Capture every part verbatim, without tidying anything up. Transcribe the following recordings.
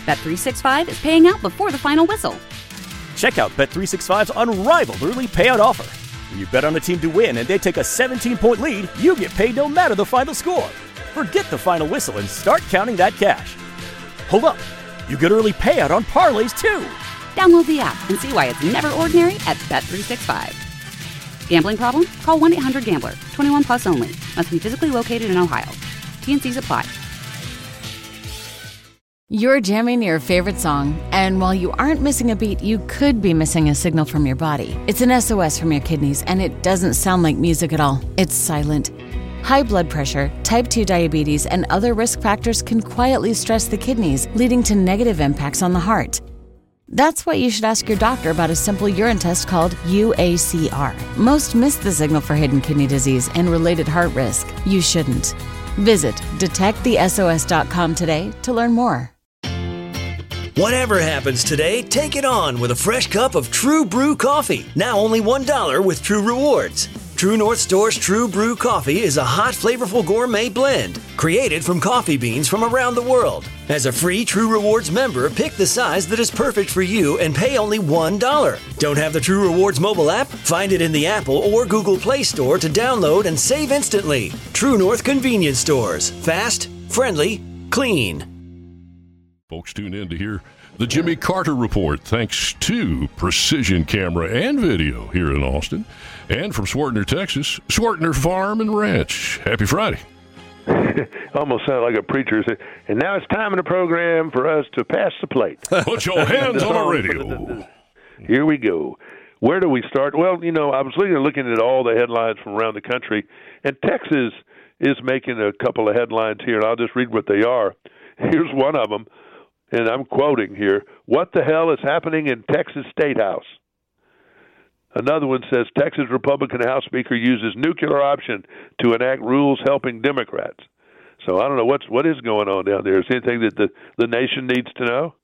Bet three sixty-five is paying out before the final whistle. Check out Bet three sixty-five's unrivaled early payout offer. When you bet on a team to win and they take a seventeen-point lead, you get paid no matter the final score. Forget the final whistle and start counting that cash. Hold up. You get early payout on parlays, too. Download the app and see why it's never ordinary at Bet three sixty-five. Gambling problem? Call one eight hundred gambler. twenty-one plus only. Must be physically located in Ohio. T N Cs apply. You're jamming your favorite song, and while you aren't missing a beat, you could be missing a signal from your body. It's an S O S from your kidneys, and it doesn't sound like music at all. It's silent. High blood pressure, type two diabetes, and other risk factors can quietly stress the kidneys, leading to negative impacts on the heart. That's why you should ask your doctor about a simple urine test called U A C R. Most miss the signal for hidden kidney disease and related heart risk. You shouldn't. Visit detect the S O S dot com today to learn more. Whatever happens today, take it on with a fresh cup of True Brew coffee. Now only one dollar with True Rewards. True North Store's True Brew coffee is a hot, flavorful gourmet blend created from coffee beans from around the world. As a free True Rewards member, pick the size that is perfect for you and pay only one dollar. Don't have the True Rewards mobile app? Find it in the Apple or Google Play Store to download and save instantly. True North Convenience Stores. Fast, friendly, clean. Folks, tune in to hear the Jimmy Carter Report, thanks to Precision Camera and Video here in Austin. And from Swartner, Texas, Swartner Farm and Ranch. Happy Friday. Almost sounded like a preacher. And now it's time in the program for us to pass the plate. Put your hands on the radio. Here we go. Where do we start? Well, you know, I was looking, looking at all the headlines from around the country, and Texas is making a couple of headlines here, and I'll just read what they are. Here's one of them. And I'm quoting here, what the hell is happening in Texas State House? Another one says, Texas Republican House Speaker uses nuclear option to enact rules helping Democrats. So I don't know what's what is going on down there. Is there anything that the, the nation needs to know?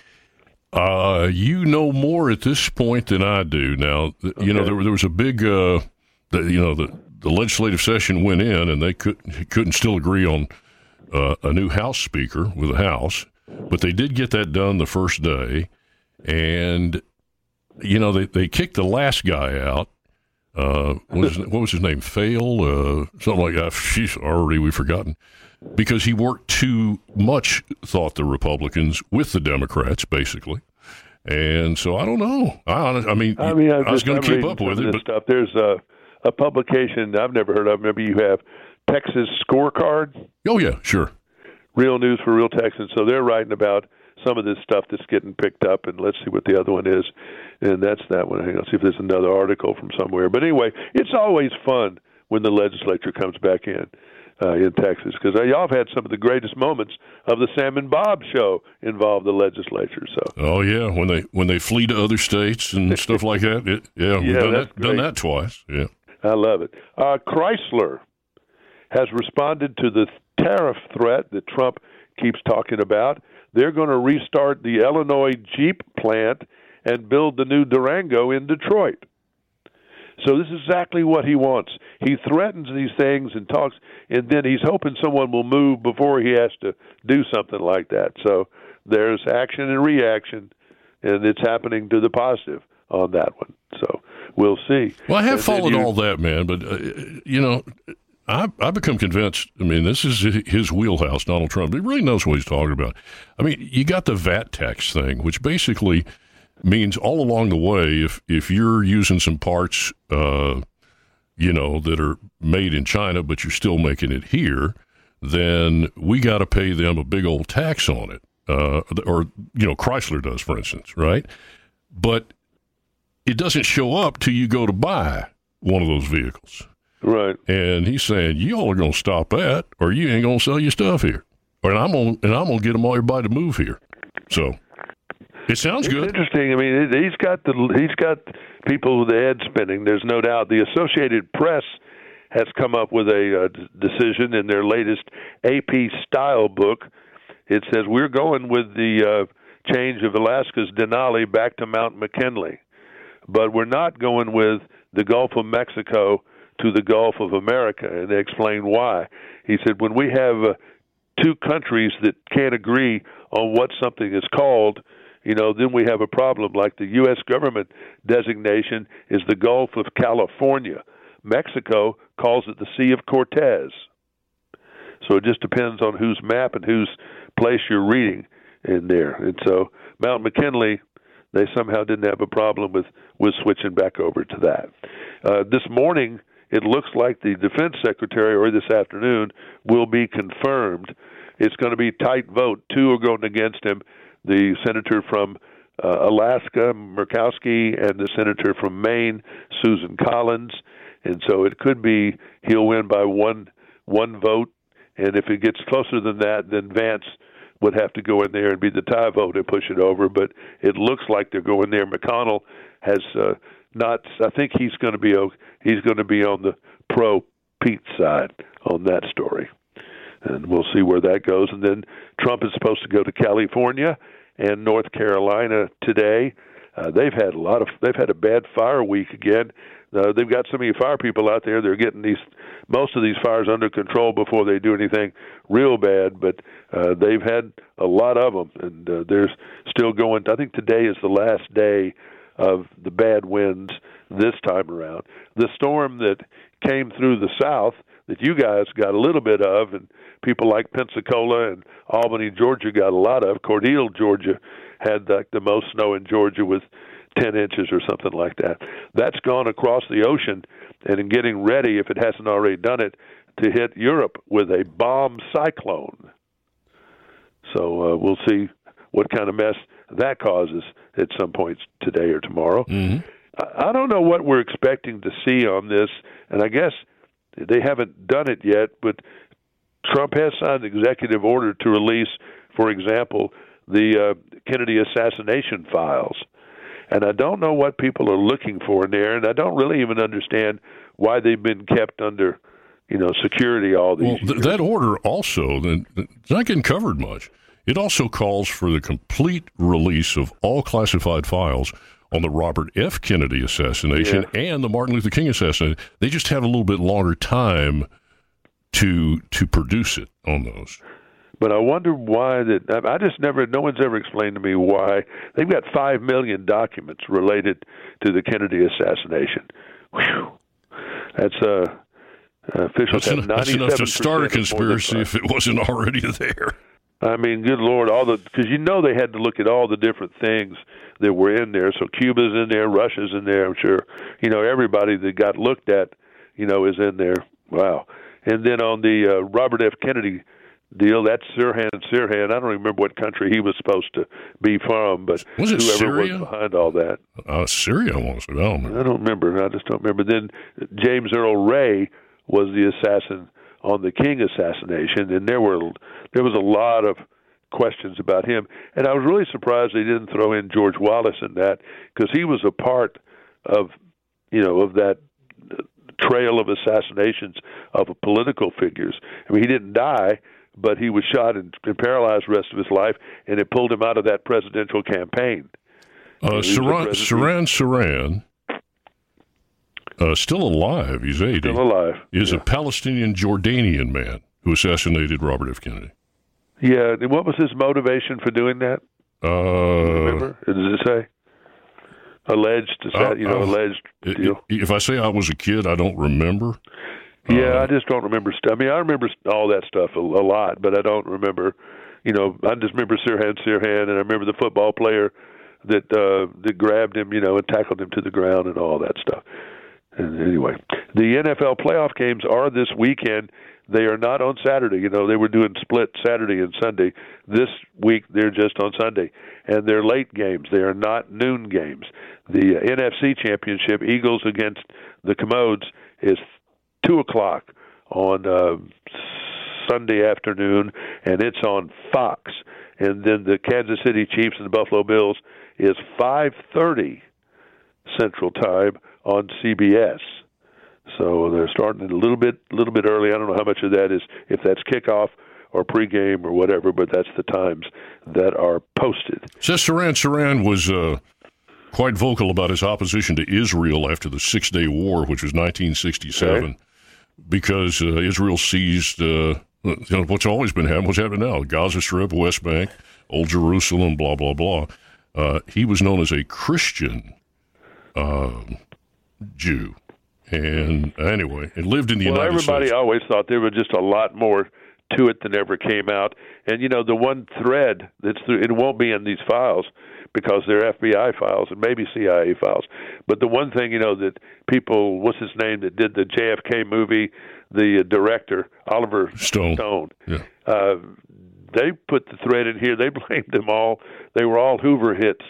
Uh, you know more at this point than I do. Now, okay. you know, there, there was a big, uh, the, you know, the, the legislative session went in, and they couldn't, couldn't still agree on uh, a new House Speaker with the House. But they did get that done the first day, and, you know, they, they kicked the last guy out. Uh, what, was, what was his name? Fail? Uh, something like that. She's already, we've forgotten. Because he worked too much, thought the Republicans, with the Democrats, basically. And so I don't know. I, I mean, I, mean, I was going to keep up with it. But stuff. There's a, a publication I've never heard of. Maybe you have Texas Scorecard. Oh, yeah, sure. Real News for Real Texans. So they're writing about some of this stuff that's getting picked up, and let's see what the other one is. And that's that one. Hang on, see if there's another article from somewhere. But anyway, it's always fun when the legislature comes back in uh, in Texas, because uh, y'all have had some of the greatest moments of the Sam and Bob show involve the legislature. So. Oh yeah, when they when they flee to other states and stuff like that. It, yeah, we've yeah, done that's that, done that twice. Yeah, I love it. Uh, Chrysler has responded to the tariff threat that Trump keeps talking about. They're going to restart the Illinois Jeep plant and build the new Durango in Detroit. So this is exactly what he wants. He threatens these things and talks, and then he's hoping someone will move before he has to do something like that. So there's action and reaction, and it's happening to the positive on that one. So we'll see. Well, I have and followed you, all that, man, but, uh, you know, I, I've become convinced, I mean, this is his wheelhouse, Donald Trump. He really knows what he's talking about. I mean, you got the V A T tax thing, which basically means all along the way, if, if you're using some parts, uh, you know, that are made in China, but you're still making it here, then we got to pay them a big old tax on it. Uh, or, you know, Chrysler does, for instance, right? But it doesn't show up till you go to buy one of those vehicles. Right. And he's saying, y'all are going to stop that, or you ain't going to sell your stuff here. Or, and I'm going and I'm going to get them all everybody to move here. So it sounds it's good. Interesting. I mean, he's got the he's got people with the head spinning. There's no doubt. The Associated Press has come up with a uh, decision in their latest A P style book. It says we're going with the uh, change of Alaska's Denali back to Mount McKinley, but we're not going with the Gulf of Mexico to the Gulf of America, and they explain why. He said, when we have uh, two countries that can't agree on what something is called, you know, then we have a problem. Like the U S government designation is the Gulf of California. Mexico calls it the Sea of Cortez. So it just depends on whose map and whose place you're reading in there. And so Mount McKinley, they somehow didn't have a problem with, with switching back over to that. Uh, this morning, it looks like the defense secretary, or this afternoon, will be confirmed. It's going to be a tight vote. Two are going against him, the senator from uh, Alaska, Murkowski, and the senator from Maine, Susan Collins. And so it could be he'll win by one one vote. And if it gets closer than that, then Vance would have to go in there and be the tie vote and push it over. But it looks like they're going there. McConnell has uh, not. I think he's going to be he's going to be on the pro Pete side on that story, and we'll see where that goes. And then Trump is supposed to go to California and North Carolina today. Uh, they've had a lot of they've had a bad fire week again. Uh, they've got so many fire people out there. They're getting these most of these fires under control before they do anything real bad. But uh, they've had a lot of them, and uh, they're still going. I think today is the last day of the bad winds this time around. The storm that came through the south that you guys got a little bit of, and people like Pensacola and Albany, Georgia, got a lot of. Cordele, Georgia, had like the most snow in Georgia with ten inches or something like that. That's gone across the ocean and in getting ready, if it hasn't already done it, to hit Europe with a bomb cyclone. So uh, we'll see what kind of mess that causes at some point today or tomorrow. Mm-hmm. I, I don't know what we're expecting to see on this, and I guess they haven't done it yet, but Trump has signed an executive order to release, for example, the uh, Kennedy assassination files. And I don't know what people are looking for in there, and I don't really even understand why they've been kept under, you know, security all these well, th- years. That order also, it's not getting covered much. It also calls for the complete release of all classified files on the Robert F. Kennedy assassination yeah. and the Martin Luther King assassination. They just have a little bit longer time to to produce it on those. But I wonder why that. I just never. No one's ever explained to me why they've got five million documents related to the Kennedy assassination. Whew. That's uh, officials that's, have en- that's enough to start a conspiracy if it wasn't already there. I mean, good Lord, all the because you know they had to look at all the different things that were in there. So Cuba's in there, Russia's in there. I'm sure you know everybody that got looked at, you know, is in there. Wow. And then on the uh, Robert F. Kennedy deal, that's Sirhan Sirhan. I don't remember what country he was supposed to be from, but was it whoever Syria? was behind all that. Uh, Syria, I want to say. I don't remember. I don't remember. I just don't remember. Then James Earl Ray was the assassin on the King assassination, and there were there was a lot of questions about him. And I was really surprised they didn't throw in George Wallace in that, because he was a part of, you know, of that trail of assassinations of political figures. I mean, he didn't die, but he was shot and, and paralyzed the rest of his life, and it pulled him out of that presidential campaign. Uh, Saran, Saran Saran, uh, still alive, he's eighty. Still alive. Is yeah. a Palestinian Jordanian man who assassinated Robert F. Kennedy. Yeah, and what was his motivation for doing that? Uh, Remember? Does it say? Alleged, is that, you know, uh, alleged it, deal? If I say I was a kid, I don't remember. Yeah, uh, I just don't remember stuff. I mean, I remember all that stuff a, a lot, but I don't remember, you know, I just remember Sirhan Sirhan, and I remember the football player that uh, that grabbed him, you know, and tackled him to the ground and all that stuff. And anyway, the N F L playoff games are this weekend. They are not on Saturday. You know, they were doing split Saturday and Sunday. This week, they're just on Sunday. And they're late games. They are not noon games. The N F C Championship, Eagles against the Commodes, is two o'clock on uh, Sunday afternoon, and it's on Fox. And then the Kansas City Chiefs and the Buffalo Bills is five thirty Central Time on C B S. So they're starting a little bit, little bit early. I don't know how much of that is, if that's kickoff or pregame or whatever, but that's the times that are posted. Says Saran Saran was uh, quite vocal about his opposition to Israel after the Six-Day War, which was nineteen sixty-seven, okay. because uh, Israel seized uh, You know, what's always been happening, what's happening now, Gaza Strip, West Bank, Old Jerusalem, blah, blah, blah. Uh, he was known as a Christian uh, Jew. And anyway, it lived in the well, United States. Well, everybody always thought there was just a lot more to it than ever came out. And, you know, the one thread that's through, it won't be in these files because they're F B I files and maybe C I A files. But the one thing, you know, that people, what's his name, that did the J F K movie, the director, Oliver Stone, Stone yeah. uh, they put the thread in here. They blamed them all. They were all Hoover hits.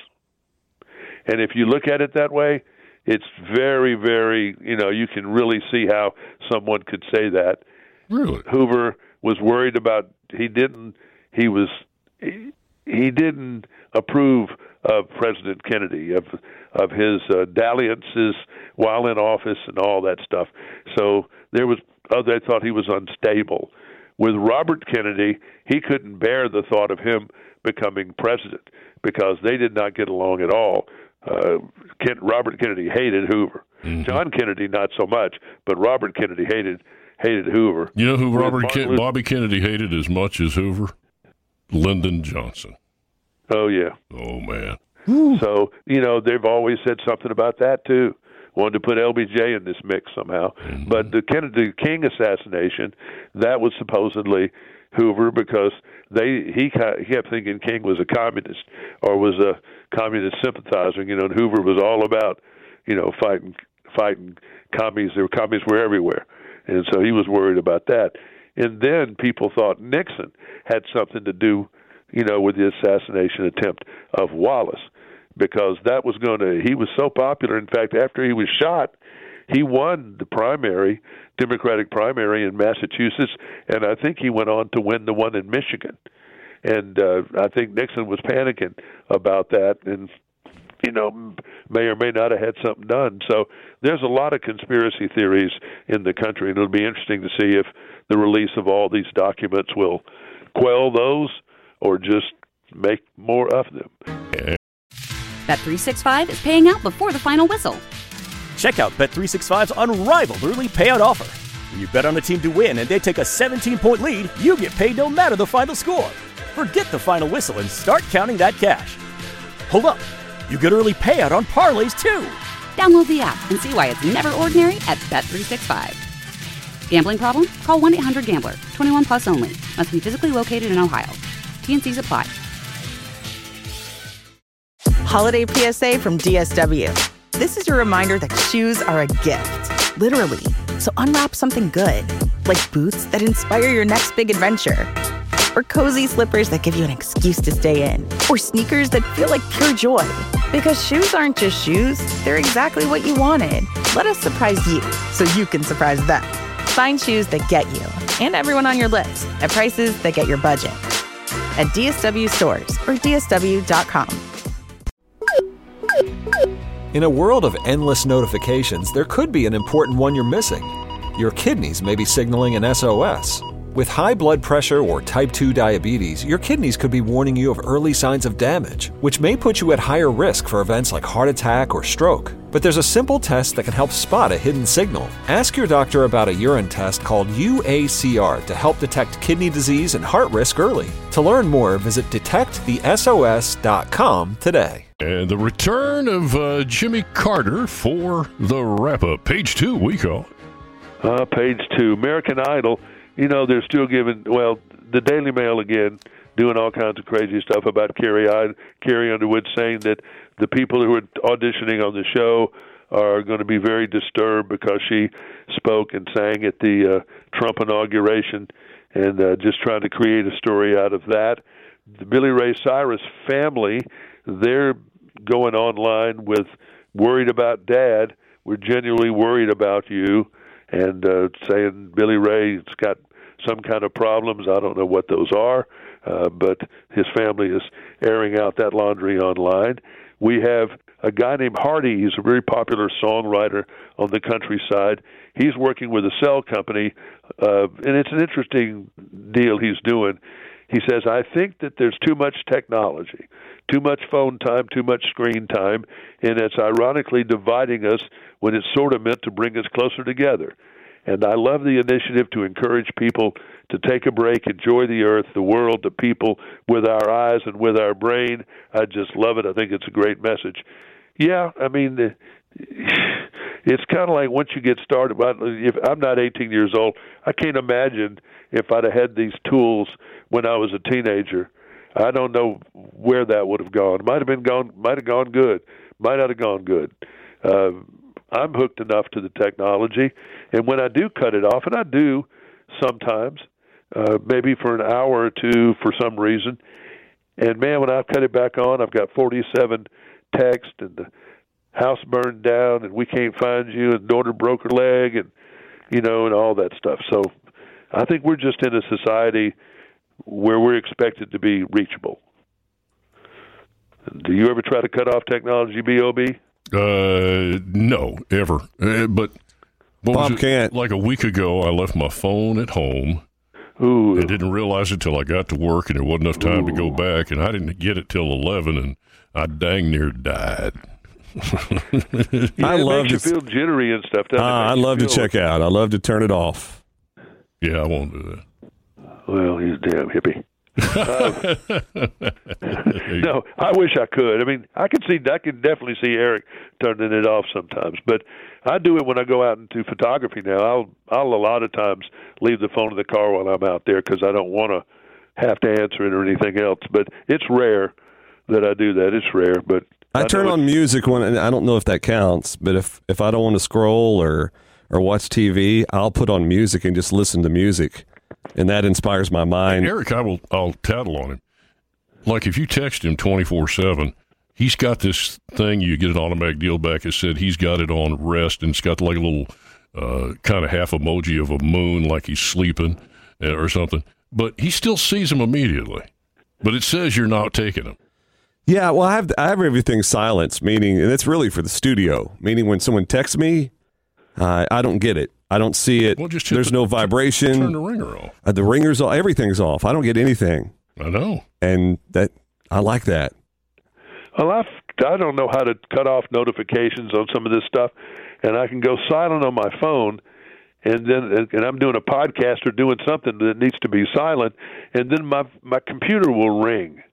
And if you look at it that way, it's very, very, you know, you can really see how someone could say that. Really? Hoover was worried about, he didn't, he was, he, he didn't approve of President Kennedy, of of his uh, dalliances while in office and all that stuff. So there was, oh, they thought he was unstable. With Robert Kennedy, he couldn't bear the thought of him becoming president because they did not get along at all. Uh, Ken, Robert Kennedy hated Hoover. Mm-hmm. John Kennedy not so much, but Robert Kennedy hated hated Hoover. You know who Robert Ken- Bobby Kennedy hated as much as Hoover? Lyndon Johnson. Oh yeah. Oh man. So you know they've always said something about that too. Wanted to put L B J in this mix somehow, mm-hmm. but the Kennedy King assassination, that was supposedly Hoover because they he he kept thinking King was a communist or was a communist sympathizer, you know, and Hoover was all about, you know, fighting fighting commies. There were commies were everywhere, and so he was worried about that. And then people thought Nixon had something to do, you know, with the assassination attempt of Wallace, because that was going to. He was so popular. In fact, after he was shot, he won the primary, Democratic primary in Massachusetts, and I think he went on to win the one in Michigan. And uh, I think Nixon was panicking about that, and you know, may or may not have had something done. So there's a lot of conspiracy theories in the country, and it'll be interesting to see if the release of all these documents will quell those or just make more of them. Bet three sixty-five is paying out before the final whistle. Check out Bet three sixty-five's unrivaled early payout offer. When you bet on a team to win and they take a seventeen-point lead, you get paid no matter the final score. Forget the final whistle and start counting that cash. Hold up. You get early payout on parlays, too. Download the app and see why it's never ordinary at Bet three sixty-five. Gambling problem? Call one eight hundred gambler. twenty-one plus only. Must be physically located in Ohio. T and C's apply. Holiday P S A from D S W. This is your reminder that shoes are a gift, literally. So unwrap something good, like boots that inspire your next big adventure, or cozy slippers that give you an excuse to stay in, or sneakers that feel like pure joy. Because shoes aren't just shoes, they're exactly what you wanted. Let us surprise you so you can surprise them. Find shoes that get you and everyone on your list at prices that get your budget at D S W stores or D S W dot com. In a world of endless notifications, there could be an important one you're missing. Your kidneys may be signaling an S O S. With high blood pressure or type two diabetes, your kidneys could be warning you of early signs of damage, which may put you at higher risk for events like heart attack or stroke. But there's a simple test that can help spot a hidden signal. Ask your doctor about a urine test called U A C R to help detect kidney disease and heart risk early. To learn more, visit detect the S O S dot com today. And the return of uh, Jimmy Carter for the wrap-up. Page two, we call it. Uh, page two, American Idol. You know, they're still giving, well, the Daily Mail again, doing all kinds of crazy stuff about Carrie, Carrie Underwood, saying that the people who are auditioning on the show are going to be very disturbed because she spoke and sang at the uh, Trump inauguration, and uh, just trying to create a story out of that. The Billy Ray Cyrus family, they're going online with worried about Dad. We're genuinely worried about you. And uh, saying Billy Ray's got some kind of problems. I don't know what those are, uh, but his family is airing out that laundry online. We have a guy named Hardy. He's a very popular songwriter on the countryside. He's working with a cell company, uh, and it's an interesting deal he's doing. He says, I think that there's too much technology, too much phone time, too much screen time, and it's ironically dividing us when it's sort of meant to bring us closer together. And I love the initiative to encourage people to take a break, enjoy the earth, the world, the people with our eyes and with our brain. I just love it. I think it's a great message. Yeah, I mean, it's kind of like once you get started. If I'm not eighteen years old, I can't imagine if I'd have had these tools when I was a teenager. I don't know where that would have gone. Might have been gone. Might have gone good. Might not have gone good. Uh, I'm hooked enough to the technology, and when I do cut it off, and I do sometimes, uh, maybe for an hour or two for some reason, and man, when I cut it back on, I've got forty-seven texts, and the house burned down, and we can't find you, and daughter broke her leg, and you know, and all that stuff. So I think we're just in a society where we're expected to be reachable. Do you ever try to cut off technology, B O B? Uh, no, ever. Uh, but what Bob was it? can't. Like a week ago, I left my phone at home. Ooh. I didn't realize it till I got to work, and there wasn't enough time Ooh. to go back, and I didn't get it till eleven, and I dang near died. yeah, I it love makes you to, feel jittery and stuff. Doesn't uh, it? I love feel to check out. I love to turn it off. Yeah, I won't do that. Well, he's a damn hippie. uh, no, I wish I could. I mean, I can see, I can definitely see Eric turning it off sometimes. But I do it when I go out into photography now. I'll, I'll a lot of times leave the phone in the car while I'm out there because I don't want to have to answer it or anything else. But it's rare that I do that. It's rare, but I, I turn on music when, and I don't know if that counts, but if, if I don't want to scroll or or watch T V, I'll put on music and just listen to music. And that inspires my mind. Eric, I will, I'll tattle on him. Like if you text him twenty-four seven, he's got this thing, you get an automatic deal back. It said he's got it on rest, and it's got like a little uh, kind of half emoji of a moon, like he's sleeping uh, or something. But he still sees them immediately. But it says you're not taking them. Yeah, well, I have I have everything silenced, meaning, and it's really for the studio, meaning when someone texts me, uh, I don't get it. I don't see it. Well, just There's the, no vibration. Turn the ringer off. Uh, the ringer's off. Everything's off. I don't get anything. I know. And that I like that. Well, I've, I don't know how to cut off notifications on some of this stuff, and I can go silent on my phone, and then and I'm doing a podcast or doing something that needs to be silent, and then my my computer will ring.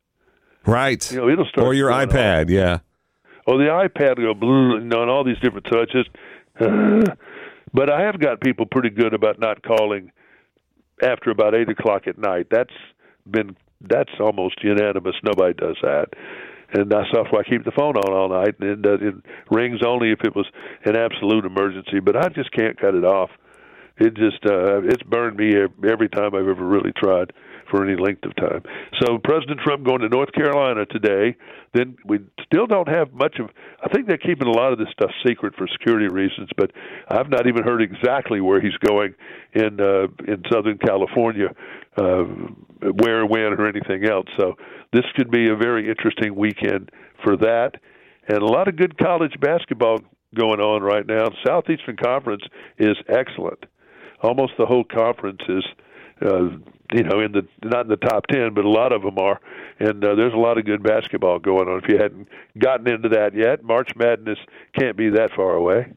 Right. You know, it'll start. Or your iPad, off. yeah. Or the iPad will go blue, you know, and all these different. So it's just. Uh, But I have got people pretty good about not calling after about eight o'clock at night. That's been that's almost unanimous. Nobody does that, and that's why I keep the phone on all night. And it, it rings only if it was an absolute emergency. But I just can't cut it off. It just uh, it's burned me every time I've ever really tried for any length of time. So President Trump going to North Carolina today. Then we still don't have much of. I think they're keeping a lot of this stuff secret for security reasons. But I've not even heard exactly where he's going in uh, in Southern California, uh, where, when, or anything else. So this could be a very interesting weekend for that, and a lot of good college basketball going on right now. Southeastern Conference is excellent. Almost the whole conference is. Uh, you know, in the not in the top ten, but a lot of them are, and uh, there's a lot of good basketball going on. If you hadn't gotten into that yet, March Madness can't be that far away.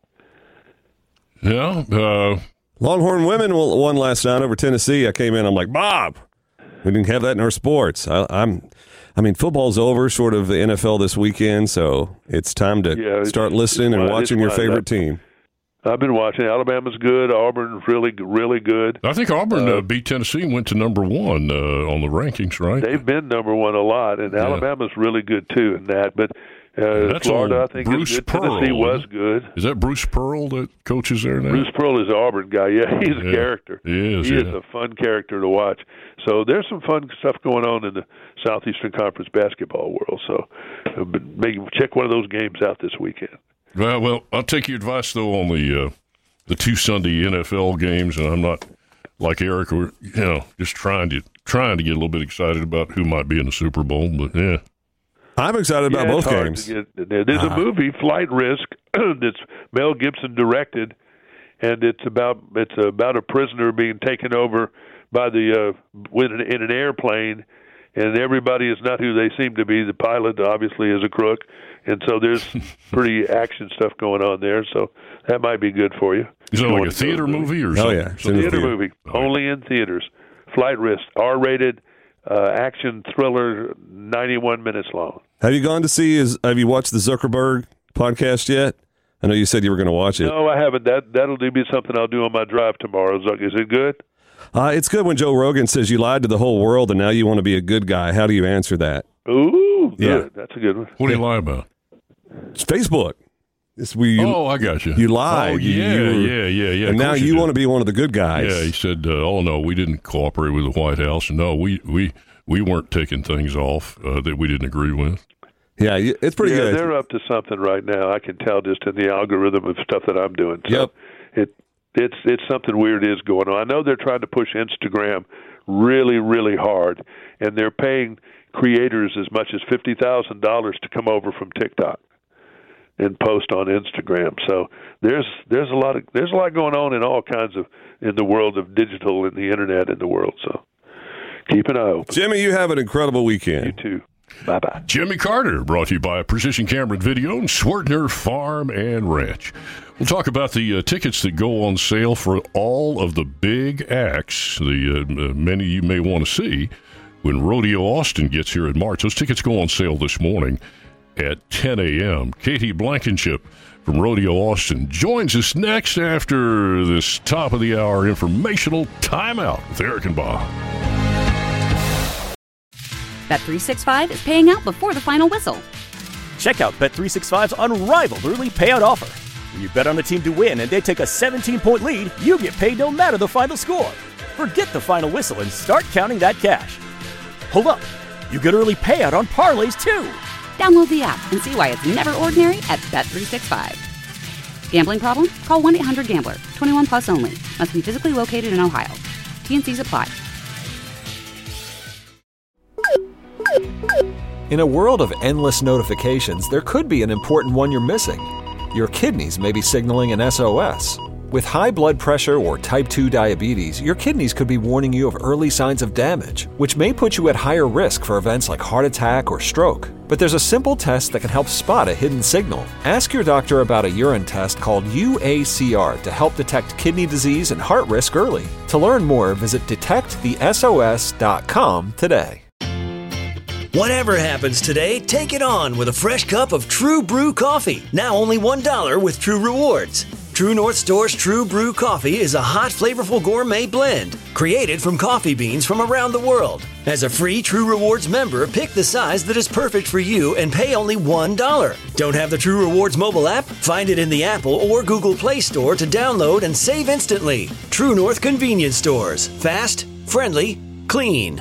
Yeah, uh, Longhorn women won last night over Tennessee. I came in, I'm like, Bob, we didn't have that in our sports. I, I'm, I mean, football's over, sort of the N F L this weekend, so it's time to yeah, start listening and watching your favorite team. I've been watching. Alabama's good. Auburn's really, really good. I think Auburn uh, uh, beat Tennessee and went to number one uh, on the rankings, right? They've been number one a lot, and yeah. Alabama's really good too in that. But uh, Florida, I think, Bruce is good. Pearl, Tennessee was good. Is that Bruce Pearl that coaches there now? Bruce Pearl is an Auburn guy. Yeah, he's yeah. a character. He is. He yeah. is a fun character to watch. So there's some fun stuff going on in the Southeastern Conference basketball world. So uh, maybe check one of those games out this weekend. Well, well, I'll take your advice though on the. Uh, The two Sunday N F L games, and I'm not like Eric. We're you know just trying to trying to get a little bit excited about who might be in the Super Bowl. But yeah, I'm excited about yeah, both games. Get, there's uh, a movie, Flight Risk, that's Mel Gibson directed, and it's about it's about a prisoner being taken over by the uh, in, an, in an airplane, and everybody is not who they seem to be. The pilot obviously is a crook, and so there's pretty action stuff going on there. So that might be good for you. Is it like a theater movie or something? Oh yeah, it's a theater movie, only in theaters. Flight Risk, R-rated uh, action thriller, ninety-one minutes long. Have you gone to see his? Have you watched the Zuckerberg podcast yet? I know you said you were going to watch it. No, I haven't. That that'll be something I'll do on my drive tomorrow. Zuck, is it good? Uh, it's good when Joe Rogan says you lied to the whole world and now you want to be a good guy. How do you answer that? Ooh, good. Yeah. That's a good one. What do you lie about? It's Facebook. It's where you, oh, I got you. You lied. Oh, yeah, you, you were, yeah, yeah, yeah. And now you, you want to be one of the good guys. Yeah, he said, uh, oh, no, we didn't cooperate with the White House. No, we we, we weren't taking things off uh, that we didn't agree with. Yeah, it's pretty yeah, good. They're up to something right now. I can tell just in the algorithm of stuff that I'm doing. So yep. It, it's, it's something weird is going on. I know they're trying to push Instagram really, really hard, and they're paying creators as much as fifty thousand dollars to come over from TikTok and post on Instagram. So there's there's a lot of there's a lot going on in all kinds of in the world of digital and the internet in the world. So keep an eye open. Jimmy, you have an incredible weekend. You too. Bye bye. Jimmy Carter, brought to you by Precision Camera and Video and Swertner Farm and Ranch. We'll talk about the uh, tickets that go on sale for all of the big acts, the uh, many you may want to see when Rodeo Austin gets here in March. Those tickets go on sale this morning at ten a.m. Katie Blankenship from Rodeo Austin joins us next after this top-of-the-hour informational timeout with Eric and Bob. Bet three sixty-five is paying out before the final whistle. Check out Bet three sixty-five's unrivaled early payout offer. When you bet on a team to win and they take a seventeen-point lead, you get paid no matter the final score. Forget the final whistle and start counting that cash. Hold up, you get early payout on parlays too. Download the app and see why it's never ordinary at Bet three sixty-five. Gambling problem? Call one eight hundred gambler. twenty-one plus only. Must be physically located in Ohio. T and Cs apply. In a world of endless notifications, there could be an important one you're missing. Your kidneys may be signaling an S O S. With high blood pressure or type two diabetes, your kidneys could be warning you of early signs of damage, which may put you at higher risk for events like heart attack or stroke. But there's a simple test that can help spot a hidden signal. Ask your doctor about a urine test called U A C R to help detect kidney disease and heart risk early. To learn more, visit detect the S O S dot com today. Whatever happens today, take it on with a fresh cup of True Brew coffee. Now only one dollar with True Rewards. True North Store's True Brew coffee is a hot, flavorful gourmet blend created from coffee beans from around the world. As a free True Rewards member, pick the size that is perfect for you and pay only one dollar. Don't have the True Rewards mobile app? Find it in the Apple or Google Play Store to download and save instantly. True North Convenience Stores. Fast, friendly, clean.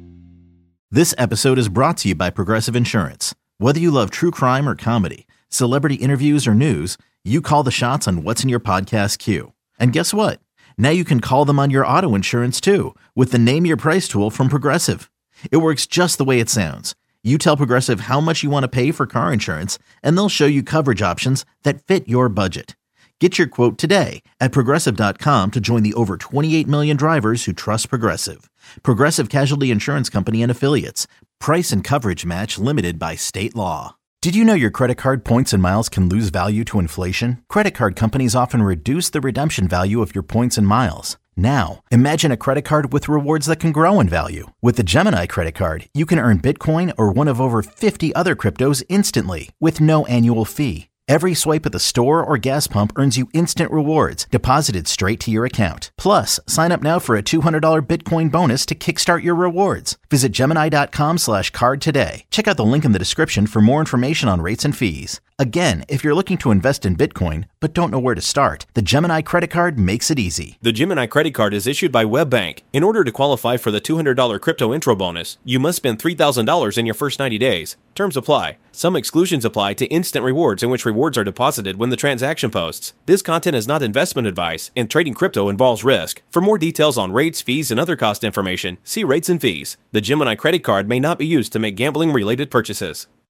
This episode is brought to you by Progressive Insurance. Whether you love true crime or comedy, celebrity interviews or news, you call the shots on what's in your podcast queue. And guess what? Now you can call them on your auto insurance too with the Name Your Price tool from Progressive. It works just the way it sounds. You tell Progressive how much you want to pay for car insurance, and they'll show you coverage options that fit your budget. Get your quote today at Progressive dot com to join the over twenty-eight million drivers who trust Progressive. Progressive Casualty Insurance Company and Affiliates. Price and coverage match limited by state law. Did you know your credit card points and miles can lose value to inflation? Credit card companies often reduce the redemption value of your points and miles. Now, imagine a credit card with rewards that can grow in value. With the Gemini credit card, you can earn Bitcoin or one of over fifty other cryptos instantly with no annual fee. Every swipe at the store or gas pump earns you instant rewards deposited straight to your account. Plus, sign up now for a two hundred dollars Bitcoin bonus to kickstart your rewards. Visit Gemini dot com slash card today. Check out the link in the description for more information on rates and fees. Again, if you're looking to invest in Bitcoin but don't know where to start, the Gemini credit card makes it easy. The Gemini credit card is issued by WebBank. In order to qualify for the two hundred dollars crypto intro bonus, you must spend three thousand dollars in your first ninety days. Terms apply. Some exclusions apply to instant rewards in which rewards are deposited when the transaction posts. This content is not investment advice, and trading crypto involves risk. For more details on rates, fees, and other cost information, see rates and fees. The Gemini credit card may not be used to make gambling-related purchases.